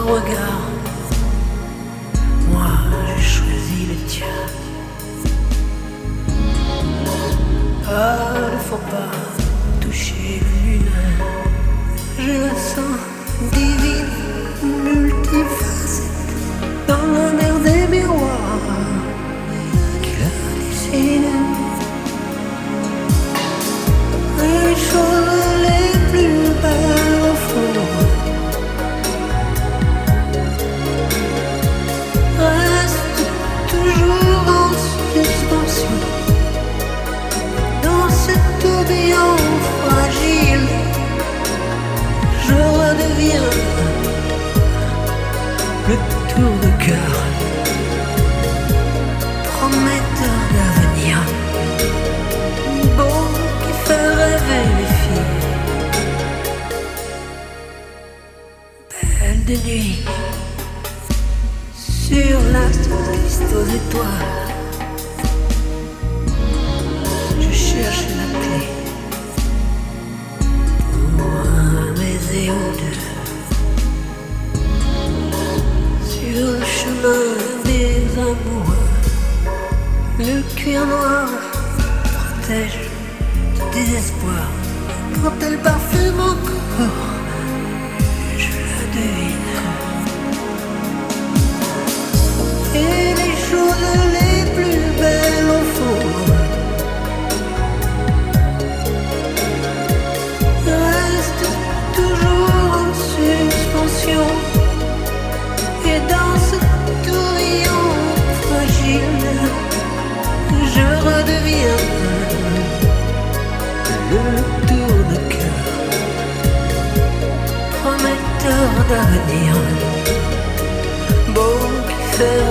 regard. Moi, j'ai choisi le tien. Ah, ne faut pas toucher le lunaire. Je le sens divine, multifacette, dans la mer des miroirs qu'il a dessiné. Les choses les plus belles au fond restent toujours en suspension dans ce tourbillon fragile. Je redeviens le tour de cœur, prometteur d'avenir, beau qui fait rêver les filles. Belle de nuit, sur l'astre triste aux étoiles, je cherche la clé pour un baiser ou deux. Sur le chemin des amoureux, le cuir noir protège du désespoir. Quand elle parfume encore, je la devine. Et les choses les plus belles au fond restent toujours en suspension. Et dans ce tourbillon fragile, je redeviens le tour de cœur, prometteur d'avenir, beau qui fait